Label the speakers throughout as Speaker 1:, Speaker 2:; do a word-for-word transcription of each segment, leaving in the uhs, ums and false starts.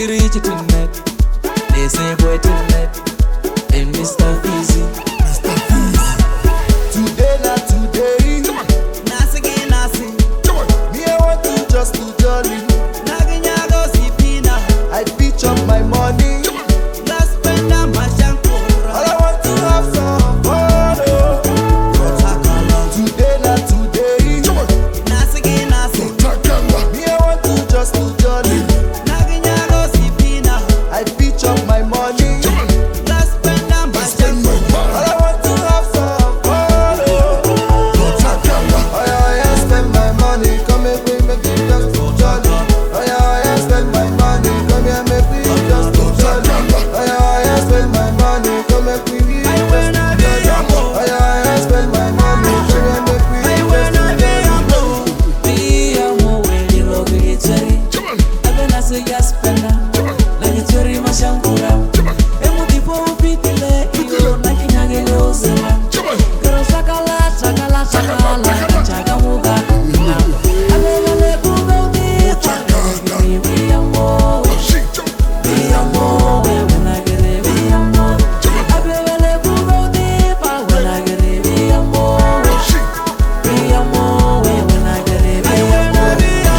Speaker 1: reach it in net. They say boy to net. And Mister Easy.
Speaker 2: Mister Easy.
Speaker 3: Today not today.
Speaker 1: Nasi ki nasi.
Speaker 3: Me I want to just to jolly.
Speaker 1: Naginyago si pina.
Speaker 3: I pitch up my money.
Speaker 1: Let's spend a mashankura.
Speaker 3: All I want to have some fun. Oh. Today not today.
Speaker 1: Nasi ki nasi.
Speaker 3: Me I want to just to jolly.
Speaker 1: Naginyago si pina.
Speaker 3: I pitch up my money.
Speaker 1: Let's spend a mashankura.
Speaker 3: All I want to have some fun. Oh. Oh yeah, oh yeah, spend my money. Come here, we make it just to jolly. Oh yeah, oh yeah, spend my money. Come here, make it just to jolly. Oh yeah, oh yeah, spend my money. Come here, we make it just to jolly. Oh yeah, oh yeah, spend my money. Come here, make it just to jolly.
Speaker 1: Be a mo we look at cherry. I've been say yes spender. Like cherry mashankura. Emu tipo upitile iyo na kinyage lozema. Kero sakala sakala sakala chakamuga. Abele kuga uti be a mo. Be a mo when I get it. Be a mo. Abele kuga uti pa when I get it. Be a mo. Be a mo when I get it. Be a mo.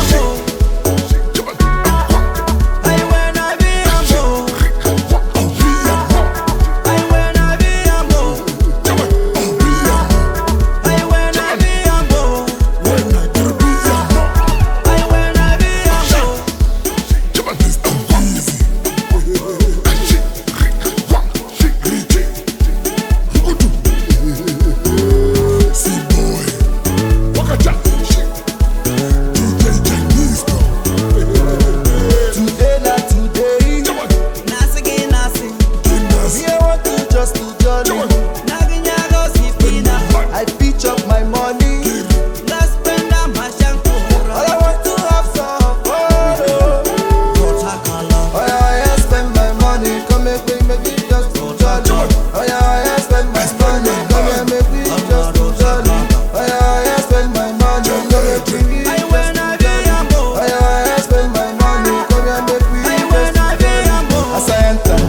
Speaker 3: Today not today.
Speaker 1: Nasi ki nasi.
Speaker 3: Me I want to just to jolly.
Speaker 1: Naginyago si pina.
Speaker 3: I pitch up my money.
Speaker 1: Let's spend a mashankura.
Speaker 3: All I want to have some fun. Oh. Oh yeah, oh yeah, spend my money. Come here, we make it just to jolly. Oh yeah, oh yeah, spend my money. Come here, make it just to jolly. Oh yeah, oh yeah, spend my money. Come here, bring it just to jolly. Oh yeah, oh yeah, spend my money. Come here, make it just to jolly. As I enter,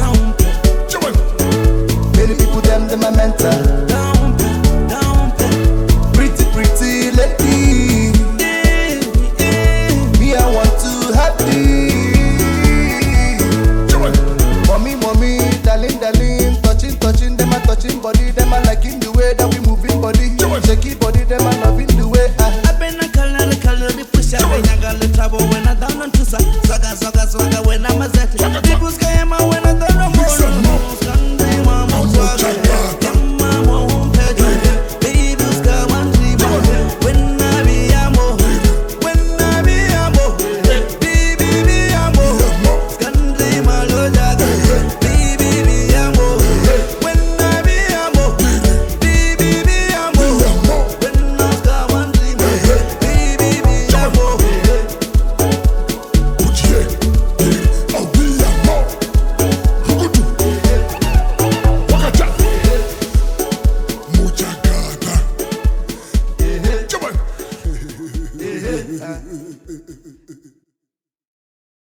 Speaker 3: many people them them are mental. Pretty pretty lady, me I want to happy. Mommy, mommy, darling, darling, touching, touching, them a touching body, them a liking the way that we moving body, shaky body, them a loving the way I.
Speaker 1: I've been a color, color, the push up when I got the trouble when I down on to sa. Swagger, swagger, swagger when I'm a zet. People scare me when I don't know more. Sunday, mama, swagger. Mama won't pay you. Baby, come and see me. When I be a mo, when I be a mo, baby, be a mo. Sunday, my lord, baby, be a mo. When I be a mo, baby, be a mo. When I come and see me, baby, be a mo.
Speaker 2: Mucha gana.